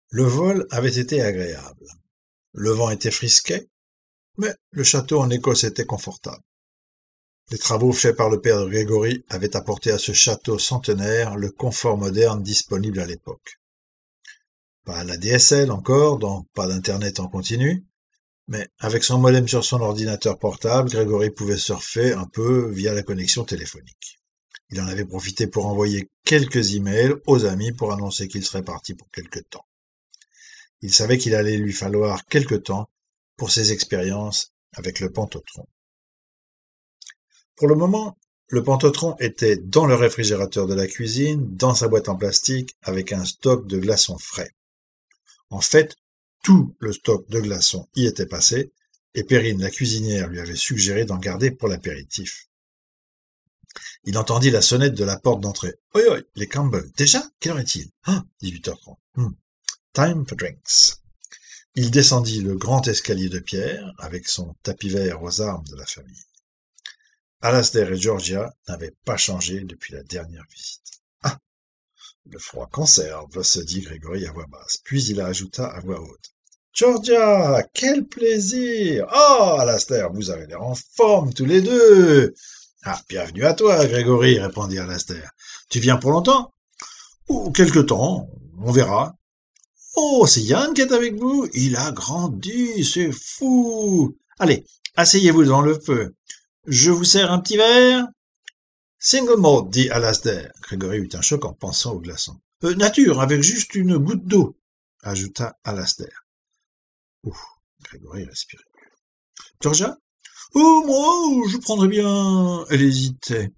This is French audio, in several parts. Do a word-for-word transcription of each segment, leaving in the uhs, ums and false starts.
Le vol avait été agréable. Le vent était frisquet, mais le château en Écosse était confortable. Les travaux faits par le père de Grégory avaient apporté à ce château centenaire le confort moderne disponible à l'époque. Pas la D S L encore, donc pas d'internet en continu, mais avec son modem sur son ordinateur portable, Grégory pouvait surfer un peu via la connexion téléphonique. Il en avait profité pour envoyer quelques emails aux amis pour annoncer qu'il serait parti pour quelque temps. Il savait qu'il allait lui falloir quelque temps pour ses expériences avec le Pantotron. Pour le moment, le Pantotron était dans le réfrigérateur de la cuisine, dans sa boîte en plastique, avec un stock de glaçons frais. En fait, tout le stock de glaçons y était passé, et Perrine, la cuisinière, lui avait suggéré d'en garder pour l'apéritif. Il entendit la sonnette de la porte d'entrée. « Oi, oi, les Campbell, déjà? Quelle heure est-il ?»« Ah, dix-huit heures trente. Hmm. Time for drinks. » Il descendit le grand escalier de pierre, avec son tapis vert aux armes de la famille. Alasdair et Georgia n'avaient pas changé depuis la dernière visite. « Ah, le froid conserve, » se dit Grégory à voix basse. Puis il ajouta à voix haute. « Georgia, quel plaisir! Oh, Alasdair, vous avez l'air en forme tous les deux !»« Ah, bienvenue à toi, Grégory, » répondit Alasdair. « Tu viens pour longtemps ?»« Oh, quelque temps, on verra. »« Oh, c'est Yann qui est avec vous? Il a grandi, c'est fou! Allez, asseyez-vous devant le feu. Je vous sers un petit verre ?»« Single malt, » dit Alasdair. Grégory eut un choc en pensant au glaçon. Euh, « Nature, avec juste une goutte d'eau, » ajouta Alasdair. Ouf, Grégory respirait mieux. « Georgia ? » ?»« Oh, moi, je prendrais bien... » Elle hésitait.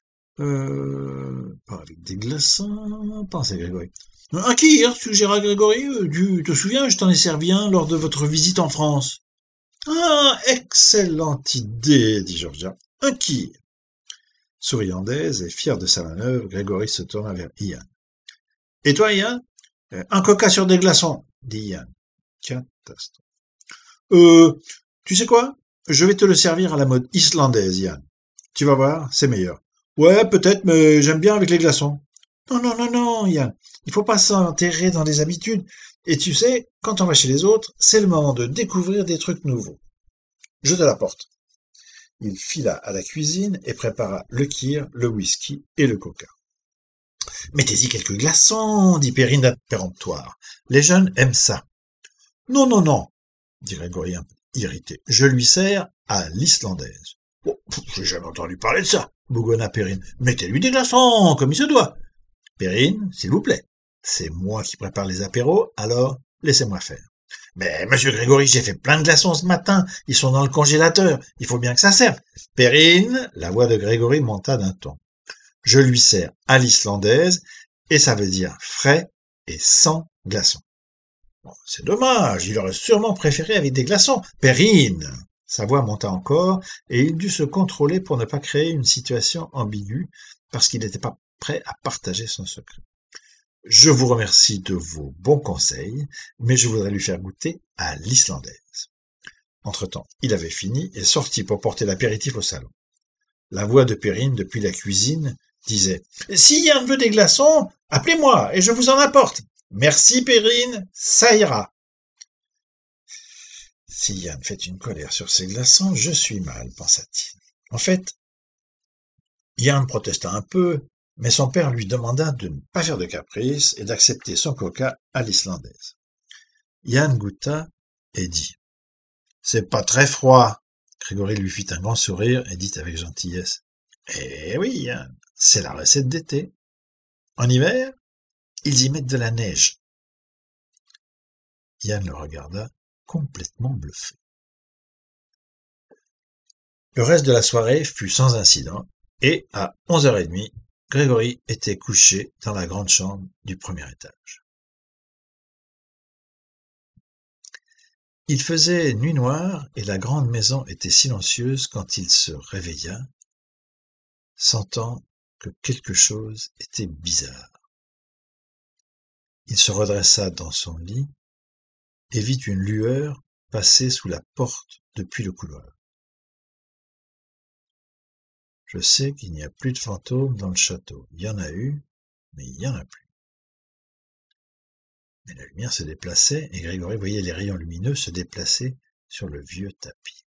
Euh, pas avec des glaçons, pensait Grégory. Un kir, suggéra Grégory. Tu te souviens, je t'en ai servi un lors de votre visite en France. Ah, excellente idée, dit Georgia. Un kir. Souriandaise et fière de sa manœuvre, Grégory se tourna vers Ian. Et toi, Ian? Un coca sur des glaçons, dit Ian. Catastrophe. Euh, tu sais quoi? Je vais te le servir à la mode islandaise, Ian. Tu vas voir, c'est meilleur. Ouais, peut-être, mais j'aime bien avec les glaçons. Non, non, non, non, Yann. Il faut pas s'enterrer dans des habitudes. Et tu sais, quand on va chez les autres, c'est le moment de découvrir des trucs nouveaux. Je te l'apporte. Il fila à la cuisine et prépara le kir, le whisky et le coca. Mettez-y quelques glaçons, dit Perrine d'un péremptoire. Les jeunes aiment ça. Non, non, non, dit Grégory un peu irrité. Je lui sers à l'islandaise. Oh, j'ai jamais entendu parler de ça, bougonna Perrine. Mettez-lui des glaçons, comme il se doit. Perrine, s'il vous plaît. C'est moi qui prépare les apéros, alors laissez-moi faire. Mais, monsieur Grégory, j'ai fait plein de glaçons ce matin. Ils sont dans le congélateur. Il faut bien que ça serve. Perrine, la voix de Grégory monta d'un ton. Je lui sers à l'islandaise, et ça veut dire frais et sans glaçons. Bon, c'est dommage, il aurait sûrement préféré avec des glaçons. Perrine! Sa voix monta encore, et il dut se contrôler pour ne pas créer une situation ambiguë, parce qu'il n'était pas prêt à partager son secret. Je vous remercie de vos bons conseils, mais je voudrais lui faire goûter à l'islandaise. Entre-temps, il avait fini et sortit pour porter l'apéritif au salon. La voix de Perrine, depuis la cuisine, disait « Si Yann veut des glaçons, appelez-moi et je vous en apporte. Merci Perrine, ça ira. » Si Yann fait une colère sur ces glaçons, je suis mal, pensa-t-il. En fait, Yann protesta un peu, mais son père lui demanda de ne pas faire de caprice et d'accepter son coca à l'islandaise. Yann goûta et dit « C'est pas très froid. » Grégory lui fit un grand sourire et dit avec gentillesse « Eh oui, Yann, c'est la recette d'été. En hiver, ils y mettent de la neige. » Yann le regarda, complètement bluffé. Le reste de la soirée fut sans incident, et à onze heures trente, Grégory était couché dans la grande chambre du premier étage. Il faisait nuit noire et la grande maison était silencieuse quand il se réveilla, sentant que quelque chose était bizarre. Il se redressa dans son lit et vit une lueur passer sous la porte depuis le couloir. Je sais qu'il n'y a plus de fantômes dans le château. Il y en a eu, mais il n'y en a plus. Mais la lumière se déplaçait et Grégory voyait les rayons lumineux se déplacer sur le vieux tapis.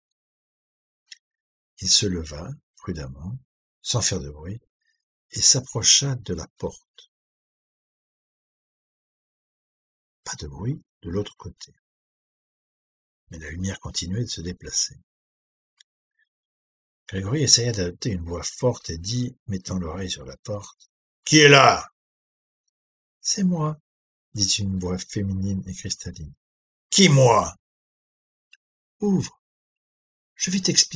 Il se leva, prudemment, sans faire de bruit, et s'approcha de la porte. Pas de bruit de l'autre côté. Mais la lumière continuait de se déplacer. Grégory essaya d'adopter une voix forte et dit, mettant l'oreille sur la porte, « Qui est là ?» ?»« C'est moi, » dit une voix féminine et cristalline. « Qui, moi ?»« Ouvre, je vais t'expliquer. »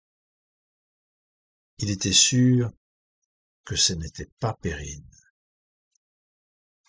Il était sûr que ce n'était pas Perrine. Qui donc ?